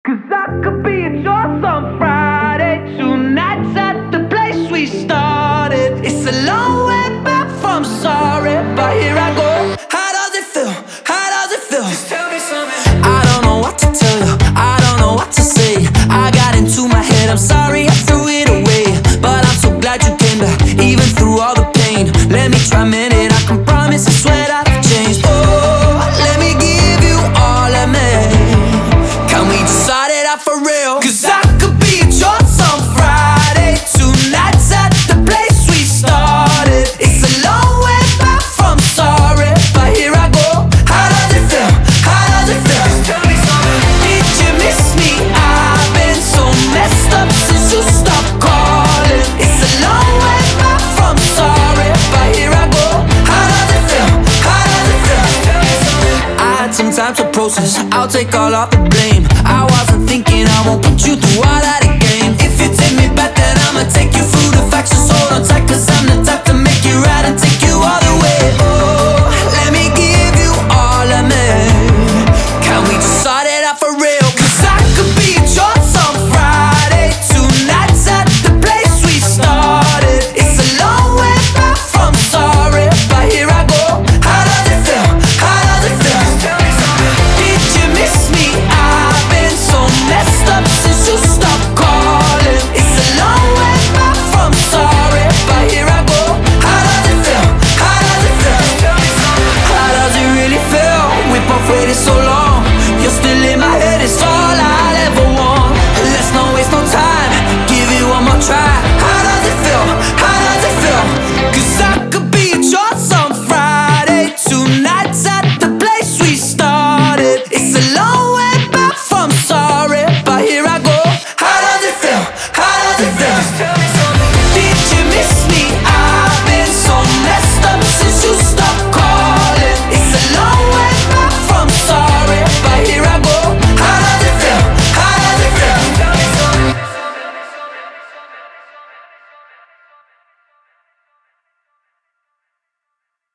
'Cause I could be at yours on Friday, 2 nights at the place we started. It's a long way back from sorry, but here I go. How does it feel? How does it feel? Just tell me something. I don't know what to tell you, I don't know what to say. I got into my head, I'm sorry I threw it away, but I'm so glad you came back, even through all the pain. Let me try a minute, I can promise, I swear that I've changed. Oh, let me give you all of me. Can we just start it out for real? 'Cause I could be at yours on Friday, 2 nights at the place we started. It's a long way back from sorry, but here I go. How does it feel? How does it feel? Just tell me something. Did you miss me? I've been so messed up since you stopped calling. It's a long way back from sorry, but here I go. How does it feel? How does it feel? Just tell me something. I had some time to process, I'll take all of the blame. I